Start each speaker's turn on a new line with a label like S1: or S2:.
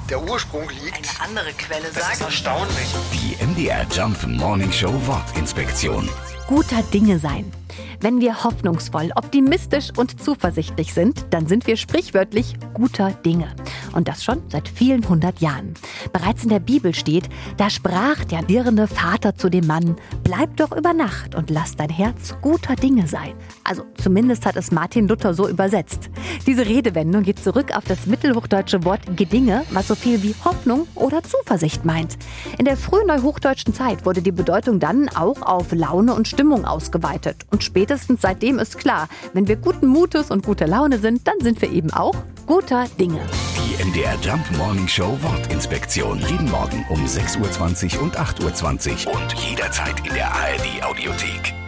S1: der Ursprung liegt.
S2: Eine andere Quelle
S1: Das
S2: sagt...
S1: ist erstaunlich.
S3: Die MDR Jump Morning Show Wortinspektion.
S4: Guter Dinge sein. Wenn wir hoffnungsvoll, optimistisch und zuversichtlich sind, dann sind wir sprichwörtlich guter Dinge. Und das schon seit vielen 100 Jahren. Bereits in der Bibel steht, da sprach der irrende Vater zu dem Mann, bleib doch über Nacht und lass dein Herz guter Dinge sein. Also zumindest hat es Martin Luther so übersetzt. Diese Redewendung geht zurück auf das mittelhochdeutsche Wort Gedinge, was so viel wie Hoffnung oder Zuversicht meint. In der frühen neuhochdeutschen Zeit wurde die Bedeutung dann auch auf Laune und Stimmung ausgeweitet. Und spätestens seitdem ist klar, wenn wir guten Mutes und guter Laune sind, dann sind wir eben auch guter Dinge.
S3: Die MDR Jump Morning Show Wortinspektion. Jeden Morgen um 6.20 Uhr und 8.20 Uhr. Und jederzeit in der ARD Audiothek.